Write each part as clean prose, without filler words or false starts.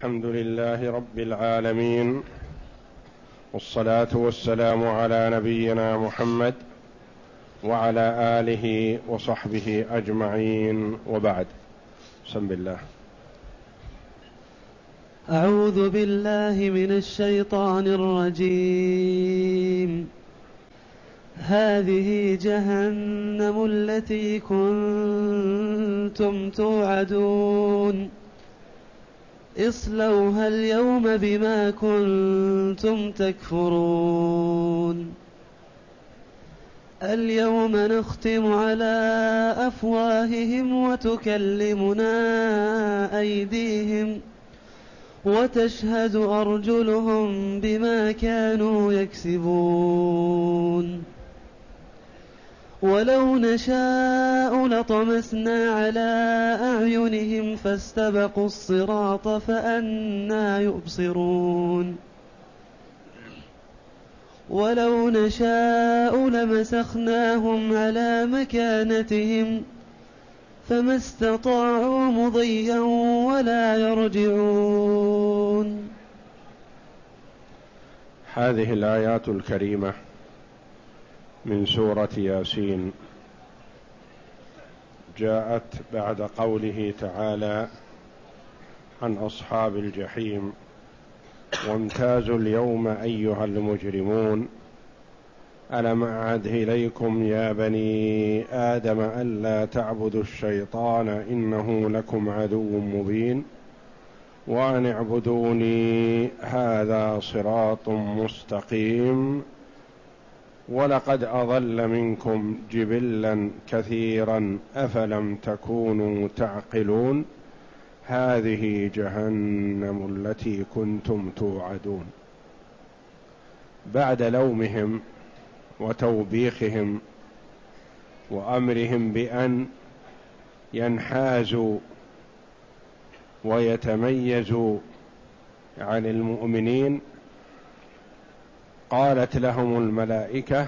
الحمد لله رب العالمين، والصلاة والسلام على نبينا محمد وعلى آله وصحبه أجمعين، وبعد. بسم الله. أعوذ بالله من الشيطان الرجيم. هذه جهنم التي كنتم توعدون اصلوها اليوم بما كنتم تكفرون. اليوم نختم على أفواههم وتكلمنا أيديهم وتشهد أرجلهم بما كانوا يكسبون. ولو نشاء لطمسنا على أعينهم فاستبقوا الصراط فأنى يبصرون. ولو نشاء لمسخناهم على مكانتهم فما استطاعوا مضيا ولا يرجعون. هذه الآيات الكريمة من سورة ياسين جاءت بعد قوله تعالى عن أصحاب الجحيم: وامتازوا اليوم أيها المجرمون ألم أعهد إليكم يا بني آدم ألا تعبدوا الشيطان إنه لكم عدو مبين وأن اعبدوني هذا صراط مستقيم ولقد أضل منكم جبلا كثيرا أفلم تكونوا تعقلون هذه جهنم التي كنتم توعدون. بعد لومهم وتوبيخهم وأمرهم بأن ينحازوا ويتميزوا عن المؤمنين، قالت لهم الملائكة: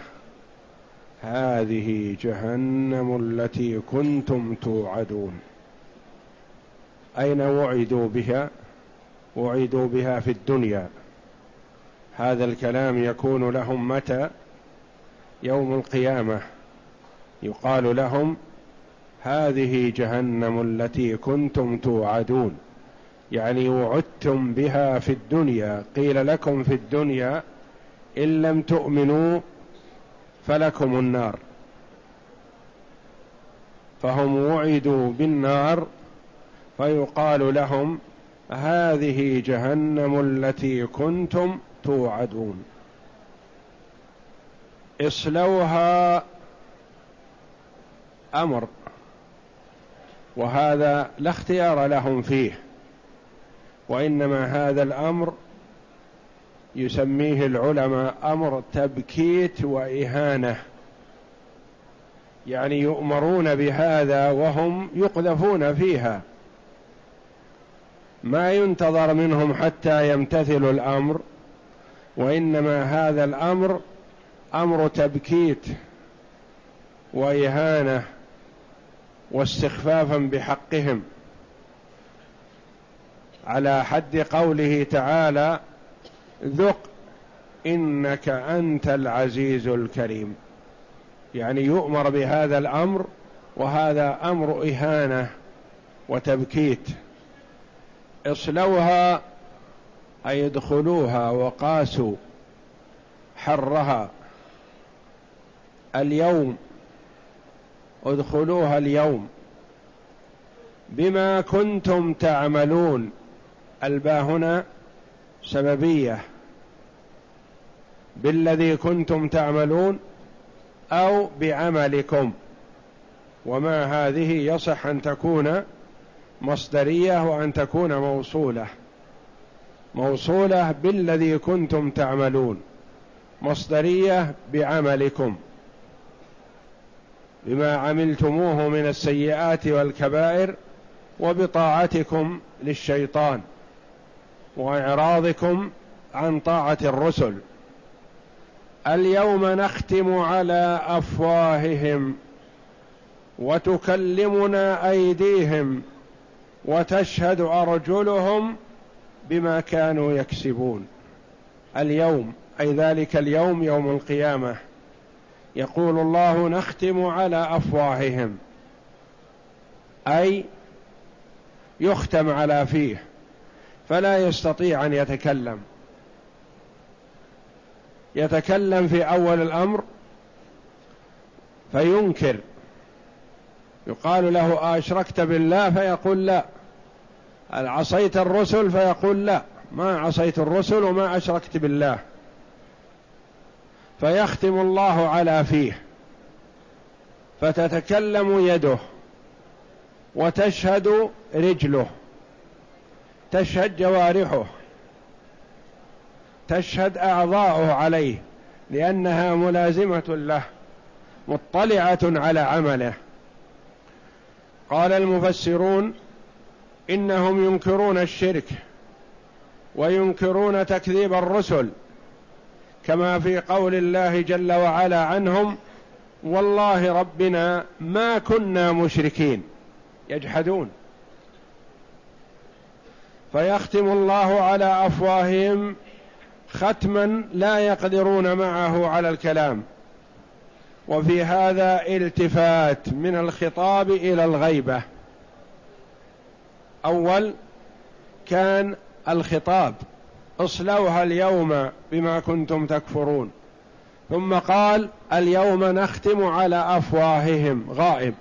هذه جهنم التي كنتم توعدون. أين وعدوا بها؟ وعدوا بها في الدنيا. هذا الكلام يكون لهم متى؟ يوم القيامة يقال لهم: هذه جهنم التي كنتم توعدون، يعني وعدتم بها في الدنيا. قيل لكم في الدنيا: إن لم تؤمنوا فلكم النار، فهم وعدوا بالنار فيقال لهم: هذه جهنم التي كنتم توعدون. اصلوها أمر، وهذا لا اختيار لهم فيه، وإنما هذا الأمر يسميه العلماء أمر تبكيت وإهانة، يعني يؤمرون بهذا وهم يقذفون فيها، ما ينتظر منهم حتى يمتثلوا الأمر، وإنما هذا الأمر أمر تبكيت وإهانة واستخفافا بحقهم، على حد قوله تعالى: ذق إنك أنت العزيز الكريم. يعني يؤمر بهذا الأمر، وهذا أمر إهانة وتبكيت. اصلوها أي ادخلوها وقاسوا حرها اليوم، ادخلوها اليوم بما كنتم تعملون. الباء هنا سببية، بالذي كنتم تعملون أو بعملكم، وما هذه يصح أن تكون مصدرية وأن تكون موصولة بالذي كنتم تعملون، مصدرية بعملكم، بما عملتموه من السيئات والكبائر، وبطاعتكم للشيطان وإعراضكم عن طاعة الرسل. اليوم نختم على أفواههم وتكلمنا أيديهم وتشهد أرجلهم بما كانوا يكسبون. اليوم أي ذلك اليوم يوم القيامة يقول الله نختم على أفواههم، أي يختم على فيه فلا يستطيع أن يتكلم في أول الأمر فينكر، يقال له أشركت بالله فيقول لا، عصيت الرسل فيقول لا، ما عصيت الرسل وما أشركت بالله، فيختم الله على فيه فتتكلم يده وتشهد رجله، تشهد جوارحه، تشهد أعضاؤه عليه لأنها ملازمة له مطلعة على عمله. قال المفسرون إنهم ينكرون الشرك وينكرون تكذيب الرسل، كما في قول الله جل وعلا عنهم والله ربنا ما كنا مشركين، يجحدون. فيختم الله على أفواههم ختما لا يقدرون معه على الكلام. وفي هذا التفات من الخطاب إلى الغيبة. أول كان الخطاب اصلوها اليوم بما كنتم تكفرون، ثم قال اليوم نختم على أفواههم، غائب.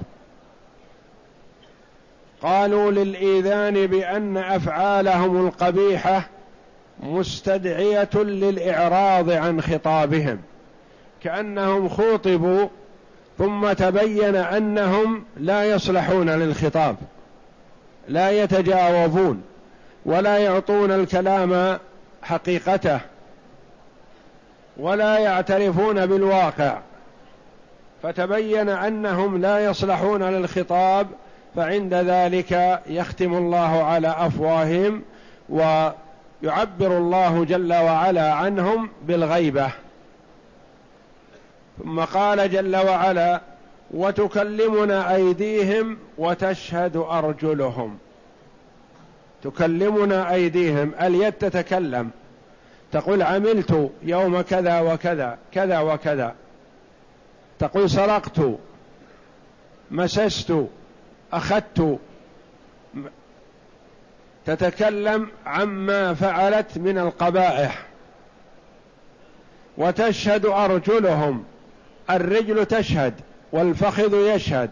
قالوا للإيذان بأن أفعالهم القبيحة مستدعية للإعراض عن خطابهم، كأنهم خوطبوا ثم تبين أنهم لا يصلحون للخطاب، لا يتجاوبون ولا يعطون الكلام حقيقته ولا يعترفون بالواقع، فتبين أنهم لا يصلحون للخطاب، فعند ذلك يختم الله على أفواههم ويعبر الله جل وعلا عنهم بالغيبة. ثم قال جل وعلا وتكلمنا أيديهم وتشهد أرجلهم. تكلمنا أيديهم، اليد تتكلم، تقول عملت يوم كذا وكذا كذا وكذا، تقول سرقت، مسست، أخذت، تتكلم عما فعلت من القبائح. وتشهد أرجلهم، الرجل تشهد والفخذ يشهد.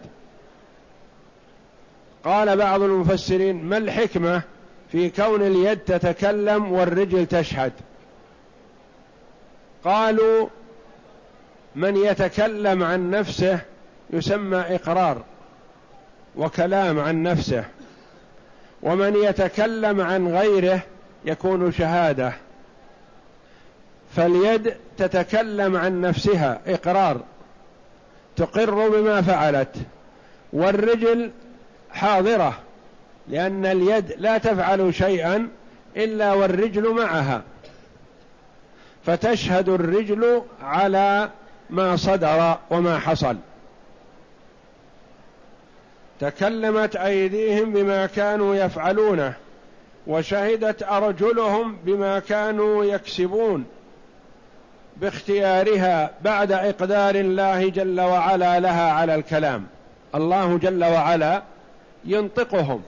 قال بعض المفسرين ما الحكمة في كون اليد تتكلم والرجل تشهد؟ قالوا من يتكلم عن نفسه يسمى إقرار وكلام عن نفسه، ومن يتكلم عن غيره يكون شهادة. فاليد تتكلم عن نفسها إقرار، تقر بما فعلت، والرجل حاضرة لأن اليد لا تفعل شيئا إلا والرجل معها، فتشهد الرجل على ما صدر وما حصل. تكلمت أيديهم بما كانوا يفعلونه، وشهدت أرجلهم بما كانوا يكسبون باختيارها بعد إقدار الله جل وعلا لها على الكلام. الله جل وعلا ينطقهم،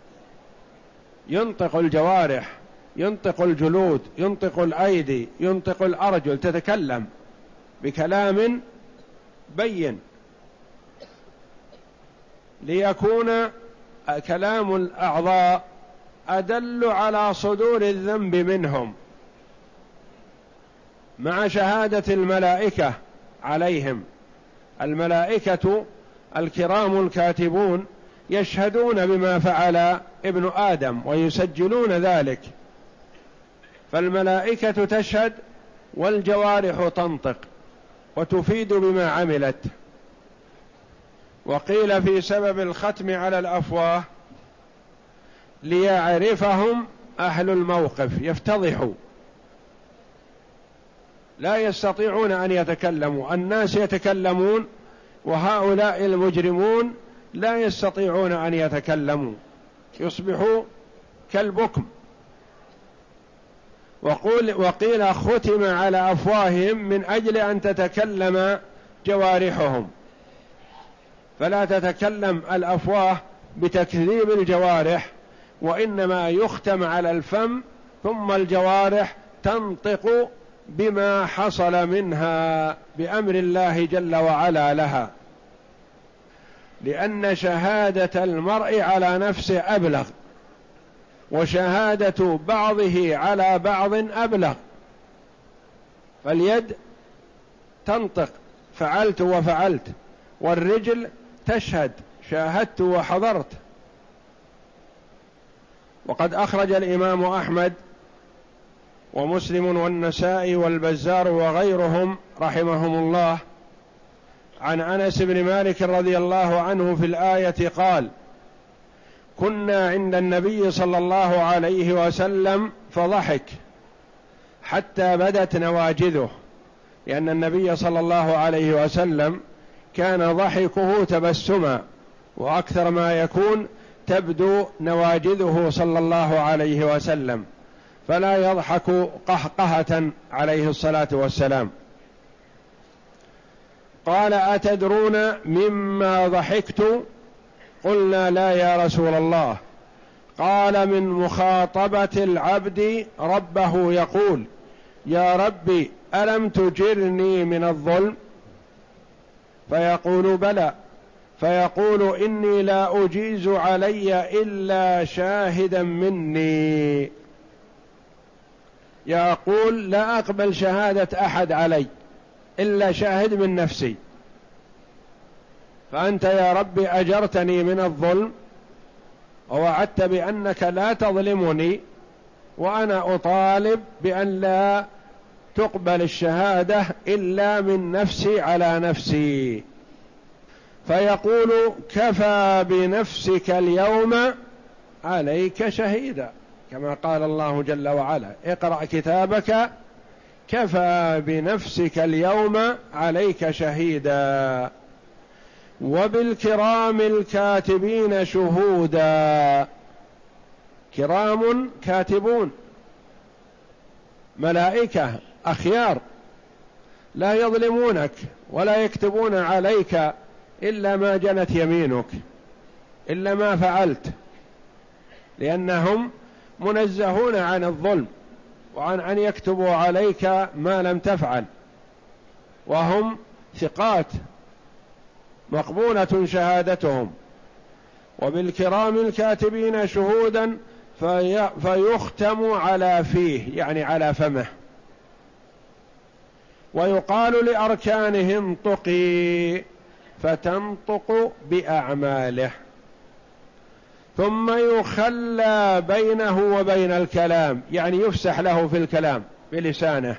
ينطق الجوارح، ينطق الجلود، ينطق الأيدي، ينطق الأرجل، تتكلم بكلام بين، ليكون كلام الأعضاء أدل على صدور الذنب منهم، مع شهادة الملائكة عليهم. الملائكة الكرام الكاتبون يشهدون بما فعل ابن آدم ويسجلون ذلك، فالملائكة تشهد والجوارح تنطق وتفيد بما عملت. وقيل في سبب الختم على الأفواه ليعرفهم أهل الموقف، يفتضحوا، لا يستطيعون أن يتكلموا. الناس يتكلمون وهؤلاء المجرمون لا يستطيعون أن يتكلموا، يصبحوا كالبكم. وقيل ختم على أفواههم من أجل أن تتكلم جوارحهم، فلا تتكلم الأفواه بتكذيب الجوارح، وإنما يختم على الفم ثم الجوارح تنطق بما حصل منها بأمر الله جل وعلا لها، لأن شهادة المرء على نفسه أبلغ، وشهادة بعضه على بعض أبلغ. فاليد تنطق فعلت وفعلت، والرجل تشهد شاهدت وحضرت. وقد أخرج الإمام أحمد ومسلم والنسائي والبزار وغيرهم رحمهم الله عن أنس بن مالك رضي الله عنه في الآية قال: كنا عند النبي صلى الله عليه وسلم فضحك حتى بدت نواجذه، لأن النبي صلى الله عليه وسلم كان ضحكه تبسما، وأكثر ما يكون تبدو نواجذه صلى الله عليه وسلم، فلا يضحك قهقهة عليه الصلاة والسلام. قال: أتدرون مما ضحكت؟ قلنا: لا يا رسول الله. قال: من مخاطبة العبد ربه يقول: يا ربي ألم تجرني من الظلم؟ فيقول: بلى. فيقول: إني لا أجيز علي إلا شاهدا مني. يقول: لا أقبل شهادة أحد علي إلا شاهد من نفسي، فأنت يا ربي أجرتني من الظلم ووعدت بأنك لا تظلمني، وأنا أطالب بأن لا تقبل الشهادة إلا من نفسي على نفسي. فيقول: كفى بنفسك اليوم عليك شهيدا، كما قال الله جل وعلا: اقرأ كتابك كفى بنفسك اليوم عليك شهيدا وبالكرام الكاتبين شهودا. كرام كاتبون، ملائكة أخيار لا يظلمونك ولا يكتبون عليك إلا ما جنت يمينك، إلا ما فعلت، لأنهم منزهون عن الظلم وعن أن يكتبوا عليك ما لم تفعل، وهم ثقات مقبولة شهادتهم. وبالكرام الكاتبين شهودا فيختم على فيه، يعني على فمه، ويقال لأركانه انطقي فتنطق بأعماله، ثم يخلى بينه وبين الكلام، يعني يفسح له في الكلام بلسانه،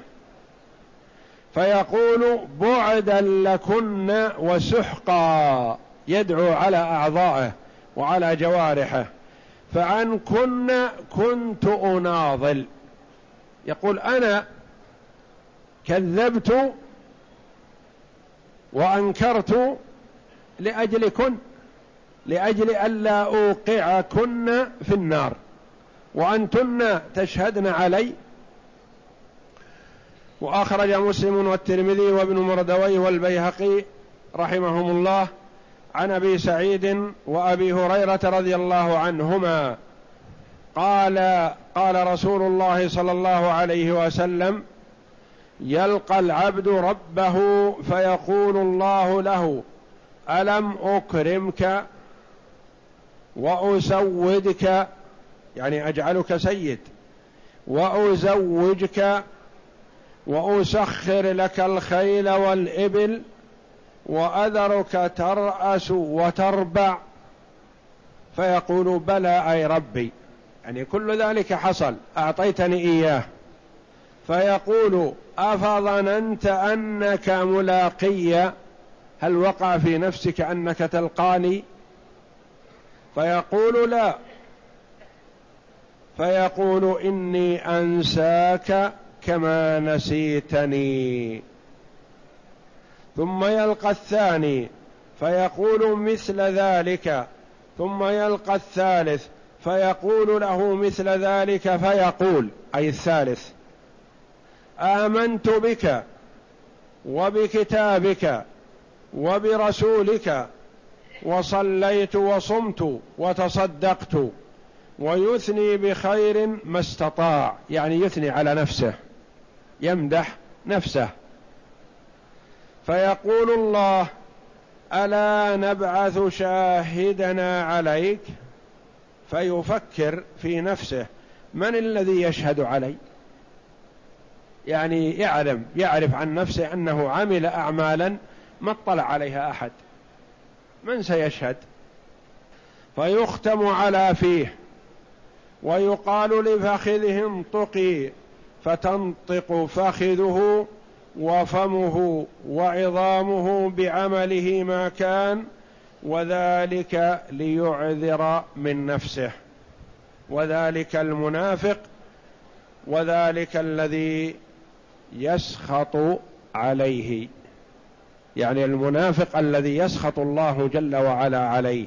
فيقول: بعدا لكن وسحقا، يدعو على أعضائه وعلى جوارحه، فعنكن كنت أناضل، يقول: أنا كذبت وأنكرت لأجلكن، لأجل ألا أوقعكن في النار، وأنتن تشهدن علي. وأخرج مسلم والترمذي وابن مردويه والبيهقي رحمهم الله عن أبي سعيد وأبي هريرة رضي الله عنهما قال رسول الله صلى الله عليه وسلم: يلقى العبد ربه فيقول الله له: ألم أكرمك وأسودك، يعني أجعلك سيد، وأزوجك وأسخر لك الخيل والإبل وأذرك ترأس وتربع؟ فيقول: بلى أي ربي، يعني كل ذلك حصل، أعطيتني إياه. فيقول: أفظننت أنك ملاقي؟ هل وقع في نفسك أنك تلقاني؟ فيقول: لا. فيقول: إني أنساك كما نسيتني. ثم يلقى الثاني فيقول مثل ذلك، ثم يلقى الثالث فيقول له مثل ذلك، فيقول أي الثالث: آمنت بك وبكتابك وبرسولك وصليت وصمت وتصدقت، ويثني بخير ما استطاع، يعني يثني على نفسه، يمدح نفسه. فيقول الله: ألا نبعث شاهدنا عليك؟ فيفكر في نفسه: من الذي يشهد علي؟ يعني يعرف عن نفسه أنه عمل أعمالا ما اطلع عليها أحد، من سيشهد؟ فيختم على فيه، ويقال لفخذه: انطقي، فتنطق فخذه وفمه وعظامه بعمله ما كان، وذلك ليعذر من نفسه. وذلك المنافق، وذلك الذي يسخط عليه، يعني المنافق الذي يسخط الله جل وعلا عليه.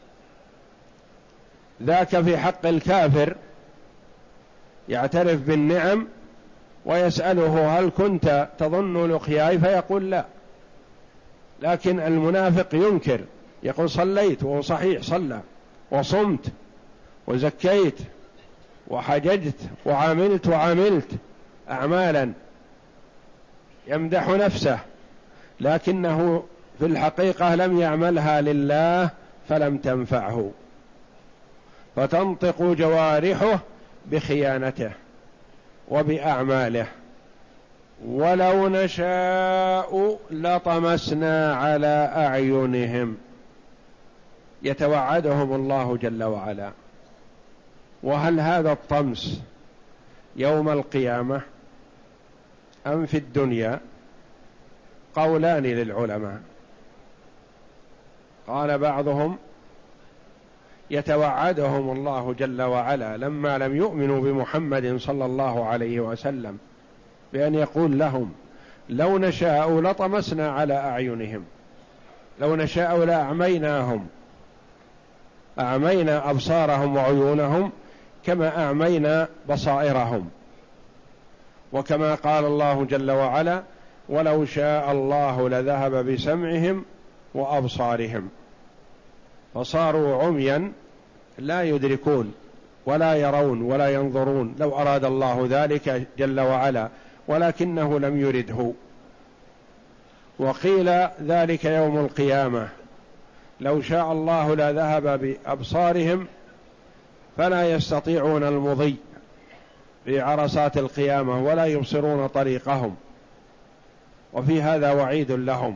ذاك في حق الكافر يعترف بالنعم ويسأله: هل كنت تظن لقياي؟ فيقول لا. لكن المنافق ينكر، يقول: صليت، وهو صحيح صلى، وصمت وزكيت وحججت وعملت أعمالا، يمدح نفسه، لكنه في الحقيقة لم يعملها لله فلم تنفعه، فتنطق جوارحه بخيانته وبأعماله. ولو نشاء لطمسنا على أعينهم، يتوعدهم الله جل وعلا. وهل هذا الطمس يوم القيامة أم في الدنيا؟ قولان للعلماء. قال بعضهم: يتوعدهم الله جل وعلا لما لم يؤمنوا بمحمد صلى الله عليه وسلم بأن يقول لهم: لو نشاء لطمسنا على أعينهم، لو نشاء لأعميناهم، أعمينا أبصارهم وعيونهم كما أعمينا بصائرهم. وكما قال الله جل وعلا: ولو شاء الله لذهب بسمعهم وأبصارهم، فصاروا عميا لا يدركون ولا يرون ولا ينظرون، لو أراد الله ذلك جل وعلا، ولكنه لم يرده. وقيل ذلك يوم القيامة: لو شاء الله لذهب بأبصارهم فلا يستطيعون المضي في عرصات القيامة ولا يبصرون طريقهم، وفي هذا وعيد لهم.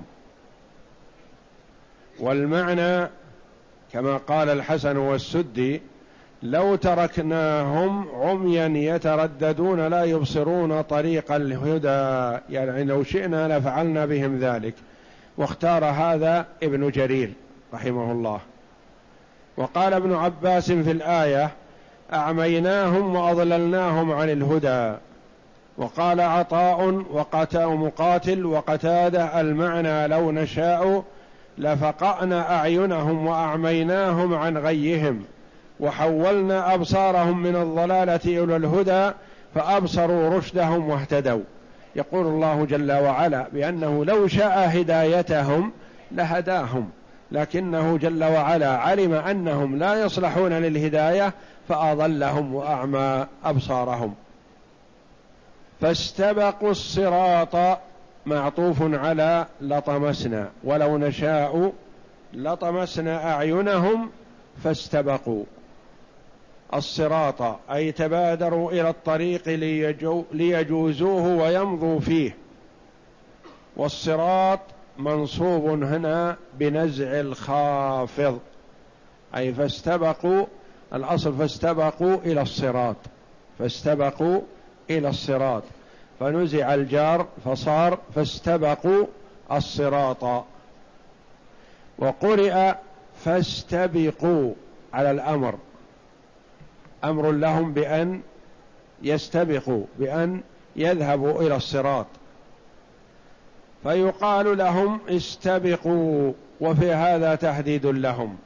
والمعنى كما قال الحسن والسدي: لو تركناهم عميا يترددون لا يبصرون طريق الهدى، يعني لو شئنا لفعلنا بهم ذلك. واختار هذا ابن جرير رحمه الله. وقال ابن عباس في الآية: أعميناهم وأضللناهم عن الهدى. وقال عطاء مقاتل وقتادة: المعنى لو نشاء لفقأنا أعينهم وأعميناهم عن غيهم، وحولنا أبصارهم من الضلالة إلى الهدى فأبصروا رشدهم واهتدوا. يقول الله جل وعلا بأنه لو شاء هدايتهم لهداهم، لكنه جل وعلا علم أنهم لا يصلحون للهداية فأضلهم وأعمى أبصارهم. فاستبقوا الصراط معطوف على لطمسنا، ولو نشاء لطمسنا أعينهم فاستبقوا الصراط، أي تبادروا إلى الطريق ليجوزوه ويمضوا فيه. والصراط منصوب هنا بنزع الخافض، أي فاستبقوا، الأصل فاستبقوا إلى الصراط، فاستبقوا إلى الصراط، فنزع الجار فصار فاستبقوا الصراط. وقرئ فاستبقوا على الأمر، أمر لهم بأن يستبقوا، بأن يذهبوا إلى الصراط، فيقال لهم استبقوا، وفي هذا تهديد لهم.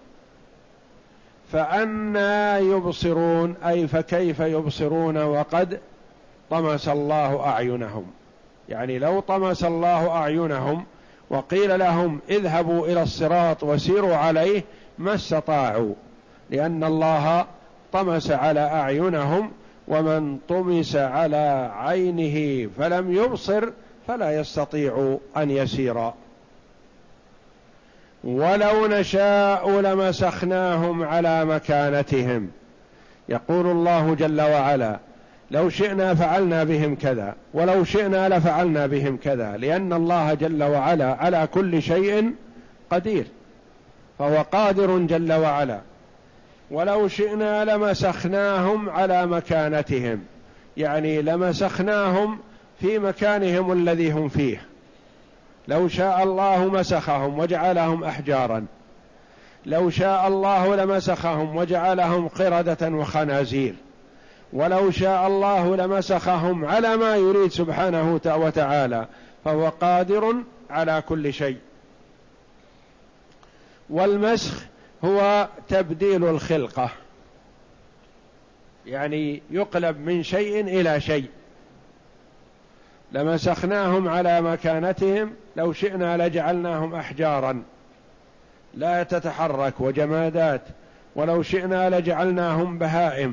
فأنى يبصرون، أي فكيف يبصرون وقد طمس الله أعينهم، يعني لو طمس الله أعينهم وقيل لهم اذهبوا إلى الصراط وسيروا عليه ما استطاعوا، لأن الله طمس على أعينهم، ومن طمس على عينه فلم يبصر فلا يستطيع أن يسير. ولو نشاء لمسخناهم على مكانتهم، يقول الله جل وعلا لو شئنا فعلنا بهم كذا ولو شئنا لفعلنا بهم كذا، لأن الله جل وعلا على كل شيء قدير، فهو قادر جل وعلا. ولو شئنا لمسخناهم على مكانتهم، يعني لمسخناهم في مكانهم الذي هم فيه. لو شاء الله مسخهم وجعلهم أحجارا، لو شاء الله لمسخهم وجعلهم قردة وخنازير، ولو شاء الله لمسخهم على ما يريد سبحانه وتعالى، فهو قادر على كل شيء. والمسخ هو تبديل الخلقة، يعني يقلب من شيء إلى شيء. لمسخناهم على مكانتهم، لو شئنا لجعلناهم أحجارا لا تتحرك وجمادات، ولو شئنا لجعلناهم بهائم.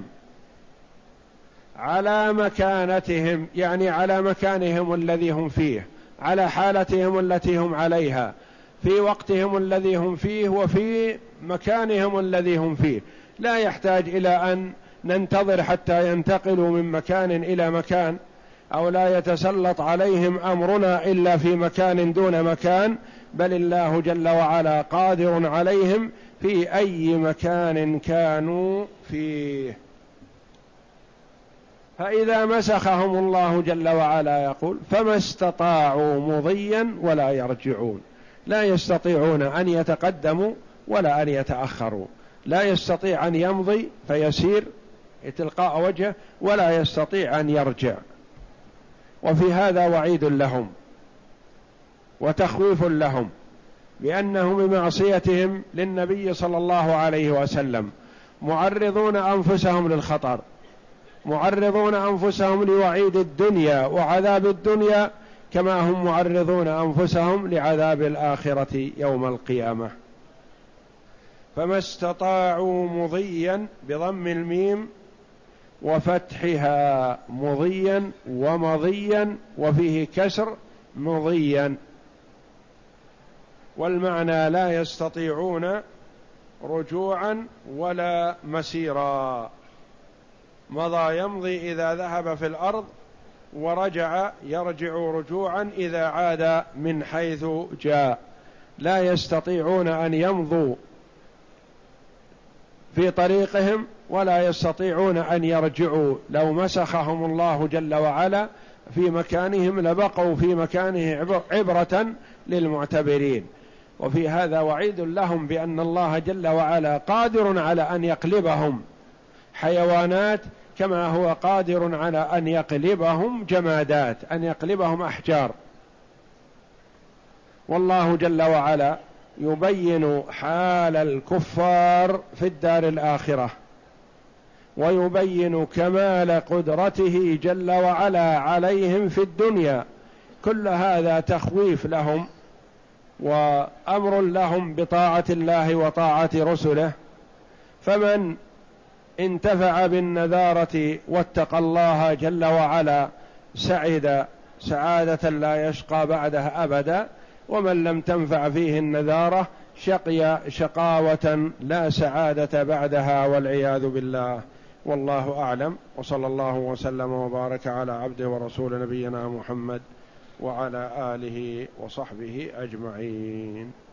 على مكانتهم يعني على مكانهم الذي هم فيه، على حالتهم التي هم عليها، في وقتهم الذي هم فيه وفي مكانهم الذي هم فيه. لا يحتاج إلى أن ننتظر حتى ينتقلوا من مكان إلى مكان، أو لا يتسلط عليهم أمرنا إلا في مكان دون مكان، بل الله جل وعلا قادر عليهم في أي مكان كانوا فيه. فإذا مسخهم الله جل وعلا يقول فما استطاعوا مضيا ولا يرجعون، لا يستطيعون أن يتقدموا ولا أن يتأخروا، لا يستطيع أن يمضي فيسير تلقاء وجهه، ولا يستطيع أن يرجع. وفي هذا وعيد لهم وتخويف لهم، بأنهم بمعصيتهم للنبي صلى الله عليه وسلم معرضون أنفسهم للخطر، معرضون أنفسهم لوعيد الدنيا وعذاب الدنيا، كما هم معرضون أنفسهم لعذاب الآخرة يوم القيامة. فما استطاعوا مضيا بضم الميم وفتحها مضيا ومضيا، وفيه كسر مضيا، والمعنى لا يستطيعون رجوعا ولا مسيرا. مضى يمضي إذا ذهب في الأرض، ورجع يرجع رجوعا إذا عاد من حيث جاء. لا يستطيعون أن يمضوا في طريقهم ولا يستطيعون أن يرجعوا. لو مسخهم الله جل وعلا في مكانهم لبقوا في مكانه عبرة للمعتبرين. وفي هذا وعيد لهم بأن الله جل وعلا قادر على أن يقلبهم حيوانات، كما هو قادر على أن يقلبهم جمادات، أن يقلبهم أحجار. والله جل وعلا يبين حال الكفار في الدار الآخرة، ويبين كمال قدرته جل وعلا عليهم في الدنيا. كل هذا تخويف لهم وأمر لهم بطاعة الله وطاعة رسله. فمن انتفع بالنذارة واتقى الله جل وعلا سعد سعادة لا يشقى بعدها أبدا، ومن لم تنفع فيه النذارة شقي شقاوة لا سعادة بعدها والعياذ بالله. والله أعلم، وصلى الله وسلم وبارك على عبده ورسول نبينا محمد وعلى آله وصحبه أجمعين.